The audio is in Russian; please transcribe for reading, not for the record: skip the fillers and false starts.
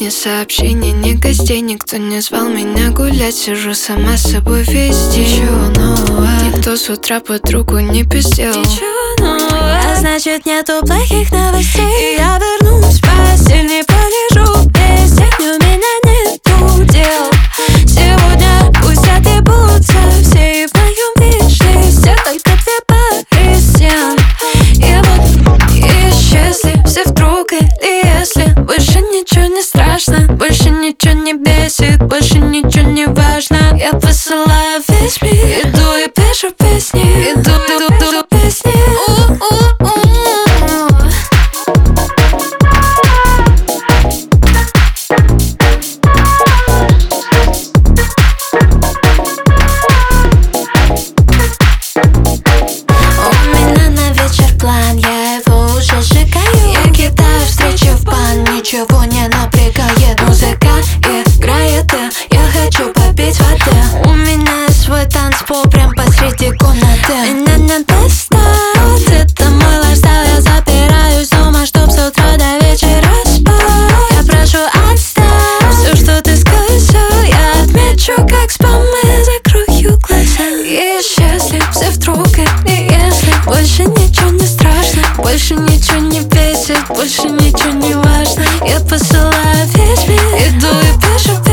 ни сообщений, ни гостей. Никто не звал меня гулять, сижу сама с собой весь день. Ничего нового, никто с утра подругу не пиздел. Ничего нового, а значит нету плохих новостей. И я вернусь в постель, не полежу весь день, у меня нету дел. Сегодня пусть отъебутся все, и в моем виш-листе только две пары стен. И вот исчезли все вдруг, или если больше ничего не страшно, больше ничего не бесит, больше ничего не важно. Я посылаю весь мир, иду и пишу песни, иду песни. Ничего не напрягает, музыка играет, и я хочу попить воды. У меня свой танцпол прям посреди комнаты. Меня не достать, это мой лайфстайл. Я запираюсь дома, чтоб с утра до вечера спать. Я прошу отстань, все, что ты сказал, я отмечу как спам и закрою глаза. И исчезли все вдруг, и если больше ничего не страшно, больше ничего не бесит, больше ничего не важно. Я посылаю весь мир, иду и пишу